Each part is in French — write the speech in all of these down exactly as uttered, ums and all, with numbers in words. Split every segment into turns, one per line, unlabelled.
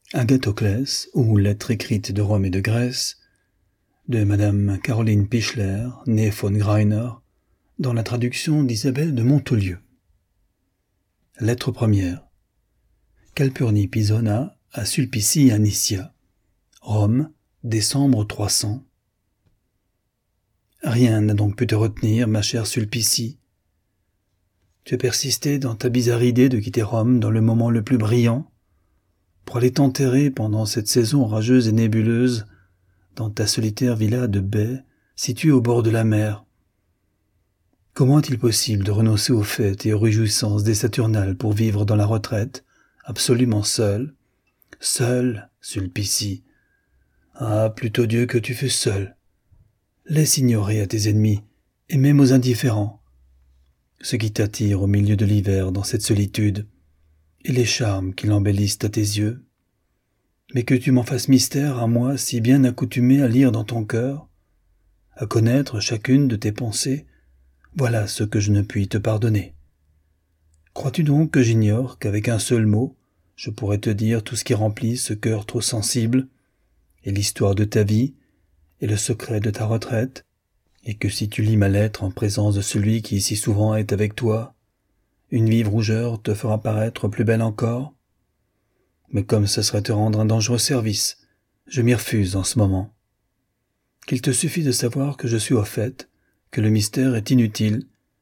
Agathoclès, ou Lettres écrites de Rome et de Grèce, de Madame Caroline Pichler, née von Greiner, dans la traduction d'Isabelle de Montolieu. Lettre première. Calpurnie Pisona à Sulpicie Anicia. Rome, décembre trois cents. Rien n'a donc pu te retenir, ma chère Sulpicie. Tu as persisté dans ta bizarre idée de quitter Rome dans le moment le plus brillant, pour aller t'enterrer pendant cette saison orageuse et nébuleuse dans ta solitaire villa de baie située au bord de la mer. Comment est-il possible de renoncer aux fêtes et aux réjouissances des Saturnales pour vivre dans la retraite, absolument seul, seul, Sulpicie? Ah, plutôt Dieu que tu fus seul. Laisse ignorer à tes ennemis, et même aux indifférents, ce qui t'attire au milieu de l'hiver dans cette solitude, et les charmes qui l'embellissent à tes yeux, mais que tu m'en fasses mystère à moi si bien accoutumé à lire dans ton cœur, à connaître chacune de tes pensées, voilà ce que je ne puis te pardonner. Crois-tu donc que j'ignore qu'avec un seul mot, je pourrais te dire tout ce qui remplit ce cœur trop sensible, et l'histoire de ta vie, et le secret de ta retraite, et que si tu lis ma lettre en présence de celui qui si souvent est avec toi, une vive rougeur te fera paraître plus belle encore? Mais comme ce serait te rendre un dangereux service, je m'y refuse en ce moment. Qu'il te suffit de savoir que je suis au fait, que le mystère est inutile.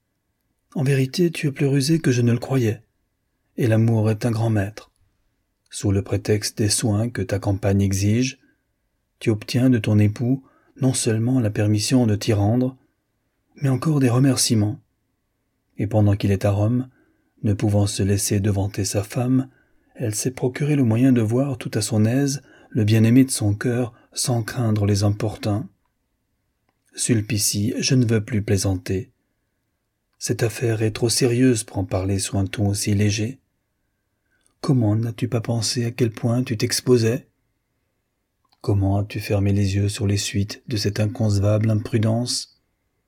En vérité, tu es plus rusé que je ne le croyais, et l'amour est un grand maître. Sous le prétexte des soins que ta campagne exige, tu obtiens de ton époux non seulement la permission de t'y rendre, mais encore des remerciements. Et pendant qu'il est à Rome, ne pouvant se laisser devanter sa femme, elle s'est procuré le moyen de voir tout à son aise le bien-aimé de son cœur sans craindre les importuns. Sulpicie, je ne veux plus plaisanter. Cette affaire est trop sérieuse pour en parler sur un ton aussi léger. Comment n'as-tu pas pensé à quel point tu t'exposais? Comment as-tu fermé les yeux sur les suites de cette inconcevable imprudence?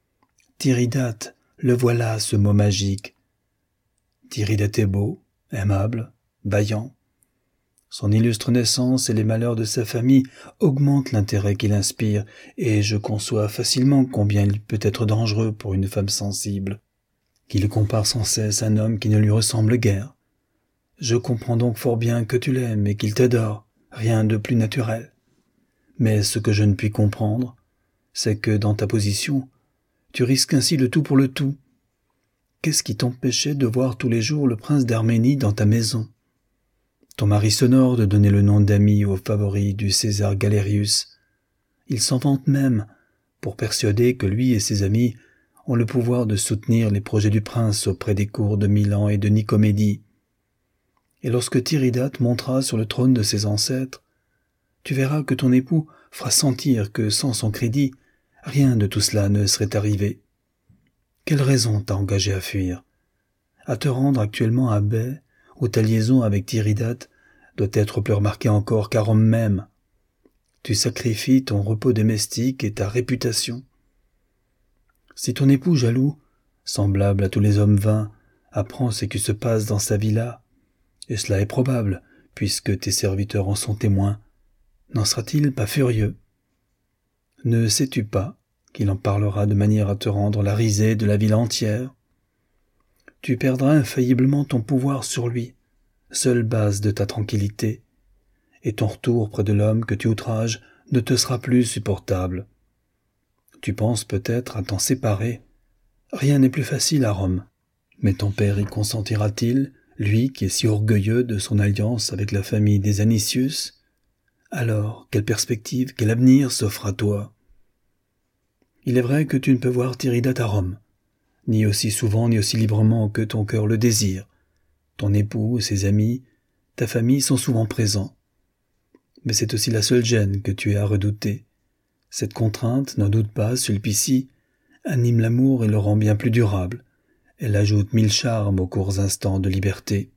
Tiridate, le voilà, ce mot magique. Tiridate est beau, aimable, vaillant. Son illustre naissance et les malheurs de sa famille augmentent l'intérêt qu'il inspire, et je conçois facilement combien il peut être dangereux pour une femme sensible, qu'il compare sans cesse un homme qui ne lui ressemble guère. Je comprends donc fort bien que tu l'aimes et qu'il t'adore, rien de plus naturel. Mais ce que je ne puis comprendre, c'est que dans ta position, tu risques ainsi le tout pour le tout. Qu'est-ce qui t'empêchait de voir tous les jours le prince d'Arménie dans ta maison? Ton mari s'honore de donner le nom d'ami au favori du César Galerius. Il s'en vante même, pour persuader que lui et ses amis ont le pouvoir de soutenir les projets du prince auprès des cours de Milan et de Nicomédie. Et lorsque Tiridate montera sur le trône de ses ancêtres, tu verras que ton époux fera sentir que sans son crédit, rien de tout cela ne serait arrivé. Quelle raison t'a engagé à fuir? À te rendre actuellement à baie, où ta liaison avec Tiridate doit être plus remarquée encore qu'à Rome même. Tu sacrifies ton repos domestique et ta réputation. Si ton époux jaloux, semblable à tous les hommes vains, apprend ce qui se passe dans sa villa, et cela est probable, puisque tes serviteurs en sont témoins, n'en sera-t-il pas furieux? Ne sais-tu pas qu'il en parlera de manière à te rendre la risée de la ville entière? Tu perdras infailliblement ton pouvoir sur lui, seule base de ta tranquillité, et ton retour près de l'homme que tu outrages ne te sera plus supportable. Tu penses peut-être à t'en séparer. Rien n'est plus facile à Rome. Mais ton père y consentira-t-il, lui qui est si orgueilleux de son alliance avec la famille des Anicius? Alors, quelle perspective, quel avenir s'offre à toi? Il est vrai que tu ne peux voir Tiridate à Rome, ni aussi souvent ni aussi librement que ton cœur le désire. Ton époux, ses amis, ta famille sont souvent présents. Mais c'est aussi la seule gêne que tu aies à redouter. Cette contrainte, n'en doute pas, Sulpicie, anime l'amour et le rend bien plus durable. Elle ajoute mille charmes aux courts instants de liberté.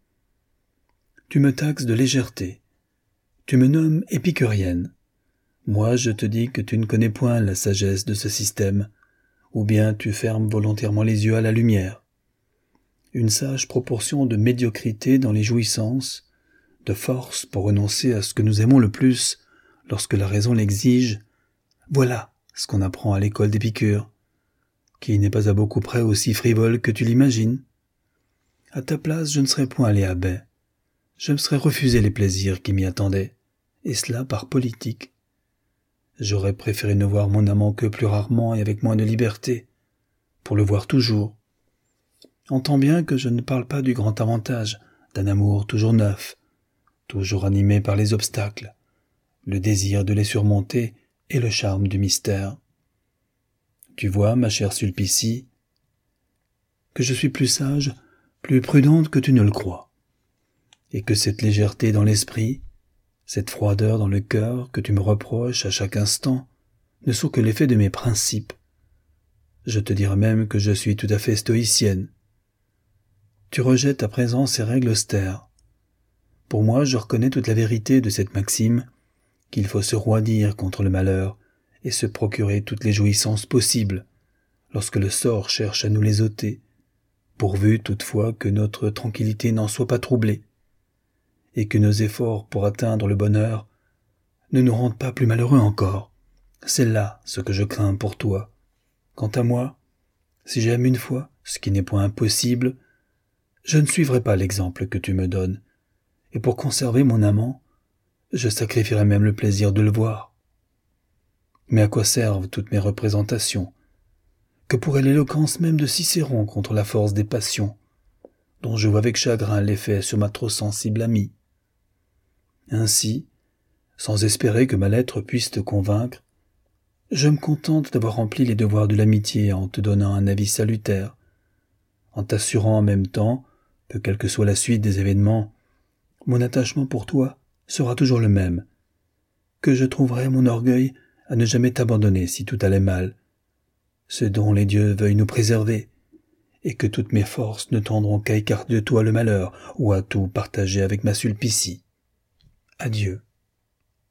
Tu me taxes de légèreté. Tu me nommes épicurienne. Moi, je te dis que tu ne connais point la sagesse de ce système, ou bien tu fermes volontairement les yeux à la lumière. Une sage proportion de médiocrité dans les jouissances, de force pour renoncer à ce que nous aimons le plus lorsque la raison l'exige, voilà ce qu'on apprend à l'école d'Épicure, qui n'est pas à beaucoup près aussi frivole que tu l'imagines. À ta place, je ne serais point allé à baie. Je me serais refusé les plaisirs qui m'y attendaient, et cela par politique. J'aurais préféré ne voir mon amant que plus rarement et avec moins de liberté, pour le voir toujours. Entends bien que je ne parle pas du grand avantage d'un amour toujours neuf, toujours animé par les obstacles, le désir de les surmonter et le charme du mystère. Tu vois, ma chère Sulpicie, que je suis plus sage, plus prudente que tu ne le crois, et que cette légèreté dans l'esprit, cette froideur dans le cœur que tu me reproches à chaque instant, ne sont que l'effet de mes principes. Je te dirais même que je suis tout à fait stoïcienne. Tu rejettes à présent ces règles austères. Pour moi, je reconnais toute la vérité de cette maxime, qu'il faut se roidir contre le malheur et se procurer toutes les jouissances possibles, lorsque le sort cherche à nous les ôter, pourvu toutefois que notre tranquillité n'en soit pas troublée, et que nos efforts pour atteindre le bonheur ne nous rendent pas plus malheureux encore. C'est là ce que je crains pour toi. Quant à moi, si j'aime une fois, ce qui n'est point impossible, je ne suivrai pas l'exemple que tu me donnes, et pour conserver mon amant, je sacrifierai même le plaisir de le voir. Mais à quoi servent toutes mes représentations? Que pourrait l'éloquence même de Cicéron contre la force des passions, dont je vois avec chagrin l'effet sur ma trop sensible amie? Ainsi, sans espérer que ma lettre puisse te convaincre, je me contente d'avoir rempli les devoirs de l'amitié en te donnant un avis salutaire, en t'assurant en même temps que, quelle que soit la suite des événements, mon attachement pour toi sera toujours le même, que je trouverai mon orgueil à ne jamais t'abandonner si tout allait mal, ce dont les dieux veuillent nous préserver, et que toutes mes forces ne tendront qu'à écarter de toi le malheur ou à tout partager avec ma Sulpicie. Adieu.